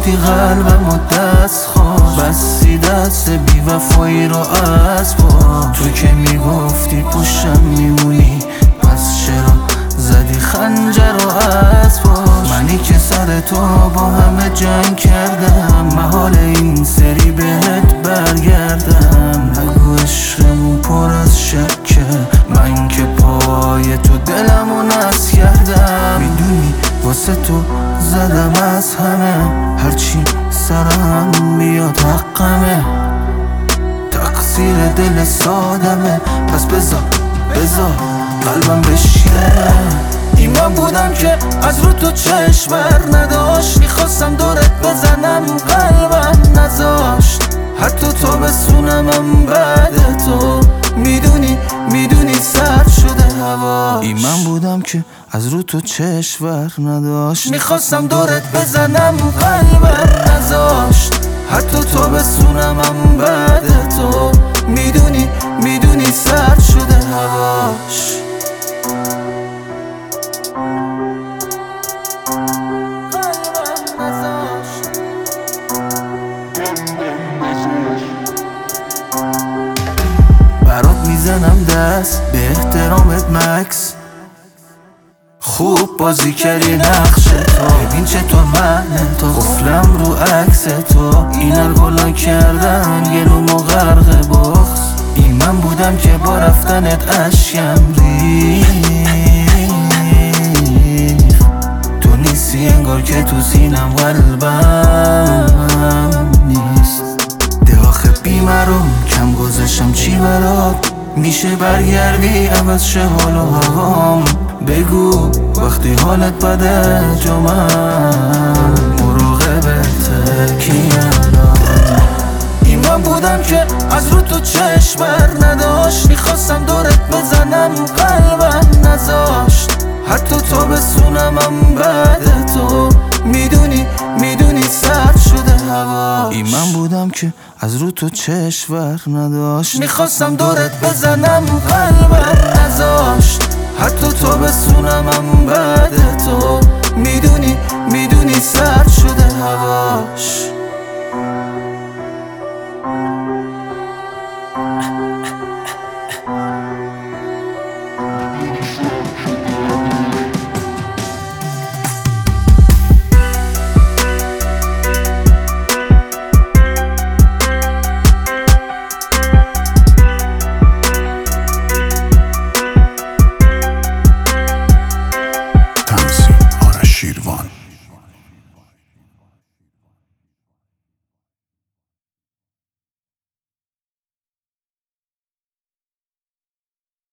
گرفتی قلبم و دست خود، بستی دست بی وفایی رو از پا. تو که میگفتی پشتم میمونی، پس چرا زدی خنجر رو از پا؟ منی که سر تو با همه جنگ کردم، محال این سری بهت برگردم. نگو عشقمون پر از شکه، من که پای تو دلمو نس کردم. میدونی واسه تو زدم از همه، هرچی سرم بیاد حقمه. تقصیر دل سادمه، پس بذار قلبم بشینه. این من بودم که از رو تو چشم بر نداشت، میخواستم دورت بزنم قلبم نذاشت. حتی تو بسونمم بعد تو، میدونی سرد شده هوا. این من بودم که از رو تو چشم بر نداشت، میخواستم دورت بزنم قلبم نذاشت. حتی تو بسونمم بعد تو، میدونی سرد شده هواش. برات میزنم دست به احترامت مکس، خوب بازی کردی نقش تو. ببین چطور من تو قفلم رو عکس تو، اینا گلا کردن گلومو غرق بغض. این من بودم که با رفتنت اشکم ریخت. تو نیستی انگار که تو سینم قلبم نیست. ده آخه بیمارم کم گذاشتم چی برات، میشه برگردی عوض شه حال و هوام. بگو وقتی حالت بده جا من مراقبت کیم. این من بودم که از رو تو چشم بر نداشت، میخواستم دورت بزنم قلبم نذاشت. حتی تو بسونمم بعد تو، میدونی سرد شده هوا. این من بودم که از رو تو چشم بر نداشت، میخواستم دورت بزنم قلبم نذاشت. حتی تو بسونمم بعد تو، میدونی سرد شده هواش.